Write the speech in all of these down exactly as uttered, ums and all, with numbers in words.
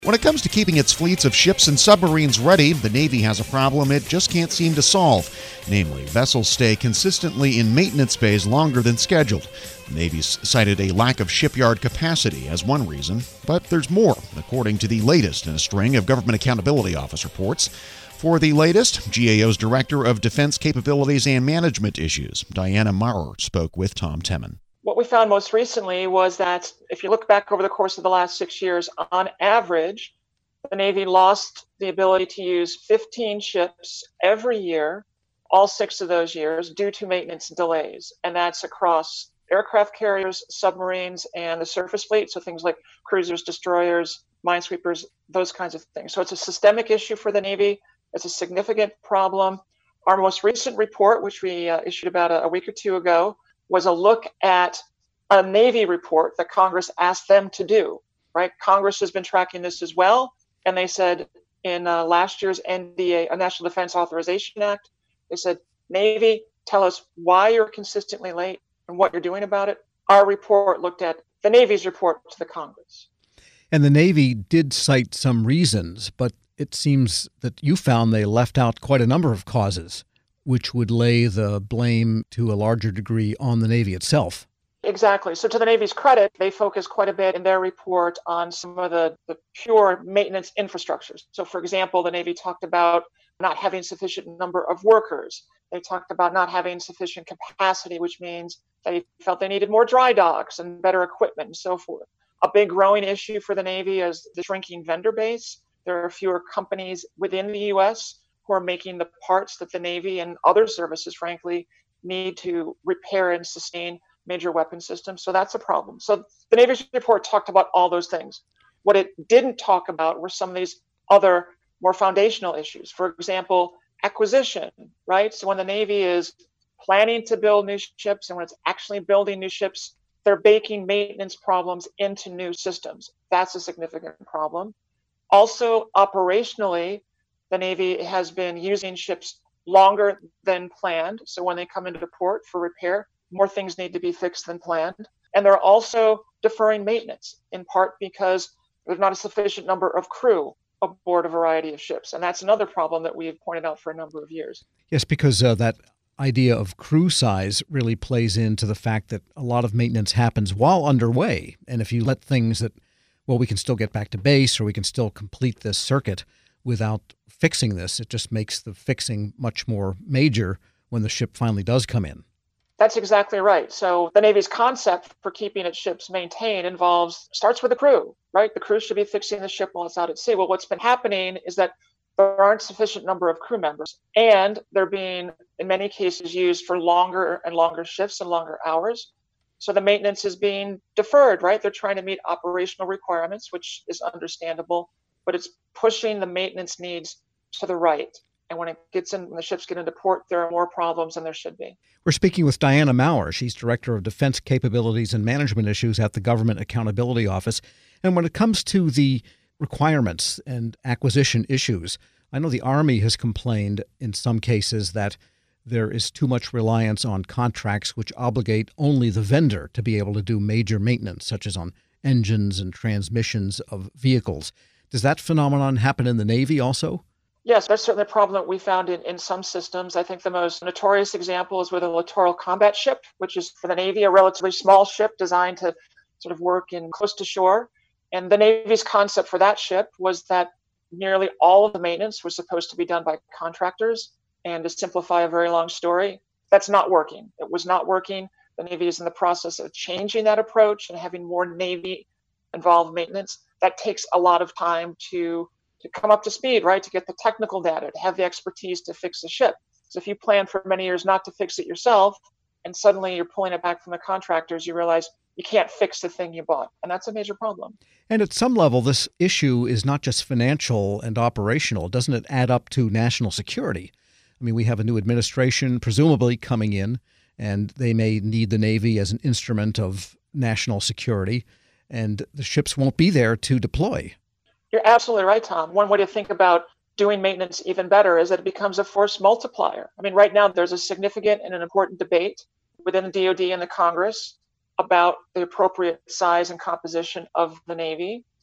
When it comes to keeping its fleets of ships and submarines ready, the Navy has a problem it just can't seem to solve. Namely, vessels stay consistently in maintenance bays longer than scheduled. The Navy cited a lack of shipyard capacity as one reason, but there's more, according to the latest in a string of Government Accountability Office reports. For the latest, G A O's Director of Defense Capabilities and Management Issues, Diana Maurer, spoke with Tom Temin. What we found most recently was that if you look back over the course of the last six years, on average, the Navy lost the ability to use fifteen ships every year, all six of those years, due to maintenance delays. And that's across aircraft carriers, submarines, and the surface fleet. So things like cruisers, destroyers, minesweepers, those kinds of things. So it's a systemic issue for the Navy. It's a significant problem. Our most recent report, which we uh, issued about a, a week or two ago, was a look at a Navy report that Congress asked them to do, right? Congress has been tracking this as well. And they said in uh, last year's N D A, a National Defense Authorization Act, they said, Navy, tell us why you're consistently late and what you're doing about it. Our report looked at the Navy's report to the Congress. And the Navy did cite some reasons, but it seems that you found they left out quite a number of causes, which would lay the blame to a larger degree on the Navy itself. Exactly. So to the Navy's credit, they focus quite a bit in their report on some of the, the pure maintenance infrastructures. So for example, the Navy talked about not having sufficient number of workers. They talked about not having sufficient capacity, which means they felt they needed more dry docks and better equipment and so forth. A big growing issue for the Navy is the shrinking vendor base. There are fewer companies within the U S who are making the parts that the Navy and other services, frankly, need to repair and sustain major weapon systems. So that's a problem. So the Navy's report talked about all those things. What it didn't talk about were some of these other more foundational issues. For example, acquisition, right? So when the Navy is planning to build new ships and when it's actually building new ships, they're baking maintenance problems into new systems. That's a significant problem. Also, operationally, the Navy has been using ships longer than planned. So when they come into port for repair, more things need to be fixed than planned. And they're also deferring maintenance, in part because there's not a sufficient number of crew aboard a variety of ships. And that's another problem that we have pointed out for a number of years. Yes, because uh, that idea of crew size really plays into the fact that a lot of maintenance happens while underway. And if you let things that, well, we can still get back to base or we can still complete this circuit without fixing this, it just makes the fixing much more major when the ship finally does come in. That's exactly right. So the Navy's concept for keeping its ships maintained involves, starts with the crew, right? The crew should be fixing the ship while it's out at sea. Well, what's been happening is that there aren't sufficient number of crew members, and they're being, in many cases, used for longer and longer shifts and longer hours. So the maintenance is being deferred, right? They're trying to meet operational requirements, which is understandable, but it's pushing the maintenance needs to the right. And when it gets in, when the ships get into port, there are more problems than there should be. We're speaking with Diana Maurer. She's Director of Defense Capabilities and Management Issues at the Government Accountability Office. And when it comes to the requirements and acquisition issues, I know the Army has complained in some cases that there is too much reliance on contracts which obligate only the vendor to be able to do major maintenance, such as on engines and transmissions of vehicles. Does that phenomenon happen in the Navy also? Yes, that's certainly a problem that we found in, in some systems. I think the most notorious example is with a littoral combat ship, which is for the Navy, a relatively small ship designed to sort of work in close to shore. And the Navy's concept for that ship was that nearly all of the maintenance was supposed to be done by contractors. And to simplify a very long story, that's not working. It was not working. The Navy is in the process of changing that approach and having more Navy-involved maintenance. That takes a lot of time to to come up to speed, right? To get the technical data, to have the expertise to fix the ship. So if you plan for many years not to fix it yourself, and suddenly you're pulling it back from the contractors, you realize you can't fix the thing you bought. And that's a major problem. And at some level, this issue is not just financial and operational. Doesn't it add up to national security? I mean, we have a new administration presumably coming in, and they may need the Navy as an instrument of national security, and the ships won't be there to deploy. You're absolutely right, Tom. One way to think about doing maintenance even better is that it becomes a force multiplier. I mean, right now there's a significant and an important debate within the D O D and the Congress about the appropriate size and composition of the Navy.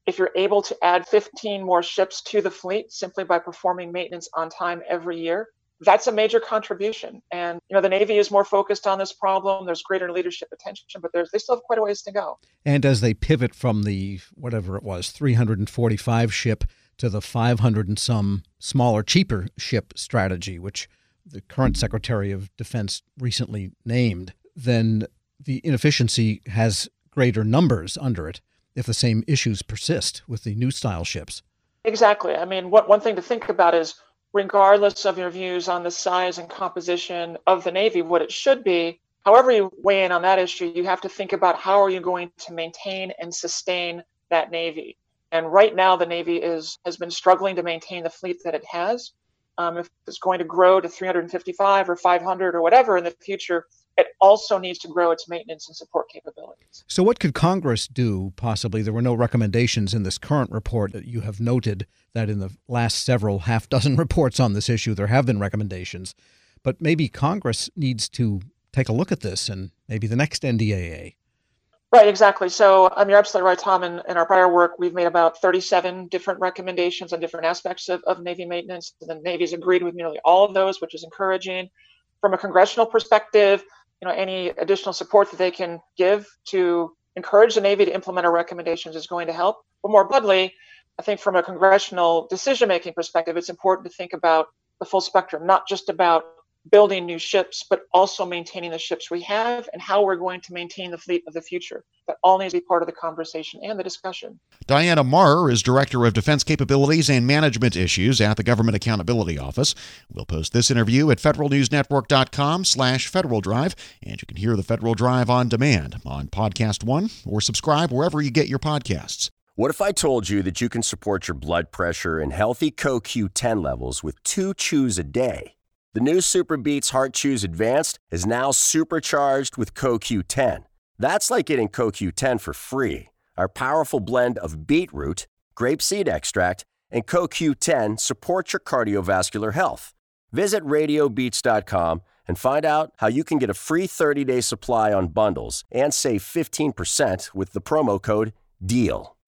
if you're able to add fifteen more ships to the fleet simply by performing maintenance on time every year, that's a major contribution. And, you know, the Navy is more focused on this problem. There's greater leadership attention, but there's, they still have quite a ways to go. And as they pivot from the, whatever it was, three hundred forty-five ship to the five hundred and some smaller, cheaper ship strategy, which the current Secretary of Defense recently named, then the inefficiency has greater numbers under it if the same issues persist with the new style ships. Exactly. I mean, what one thing to think about is, regardless of your views on the size and composition of the Navy, what it should be, however you weigh in on that issue, you have to think about how are you going to maintain and sustain that Navy. And right now, the Navy is has been struggling to maintain the fleet that it has. Um, if it's going to grow to three hundred fifty-five or five hundred or whatever in the future, it also needs to grow its maintenance and support capabilities. So what could Congress do, possibly? There were no recommendations in this current report. That you have noted that in the last several half dozen reports on this issue, there have been recommendations. But maybe Congress needs to take a look at this and maybe the next N D A A. Right, exactly. So um, you're absolutely right, Tom. In, in our prior work, we've made about thirty-seven different recommendations on different aspects of, of Navy maintenance. The Navy's agreed with nearly all of those, which is encouraging. From a congressional perspective, you know, any additional support that they can give to encourage the Navy to implement our recommendations is going to help. But more broadly, I think from a congressional decision-making perspective, it's important to think about the full spectrum, not just about building new ships, but also maintaining the ships we have and how we're going to maintain the fleet of the future. That all needs to be part of the conversation and the discussion. Diana Maurer is Director of Defense Capabilities and Management Issues at the Government Accountability Office. We'll post this interview at federalnewsnetwork.com slash Federal Drive, and you can hear the Federal Drive on demand on Podcast One or subscribe wherever you get your podcasts. What if I told you that you can support your blood pressure and healthy C O Q ten levels with two chews a day? The new Super Beats Heart Chews Advanced is now supercharged with C O Q ten. That's like getting C O Q ten for free. Our powerful blend of beetroot, grapeseed extract, and C O Q ten supports your cardiovascular health. Visit radio beats dot com and find out how you can get a free thirty-day supply on bundles and save fifteen percent with the promo code DEAL.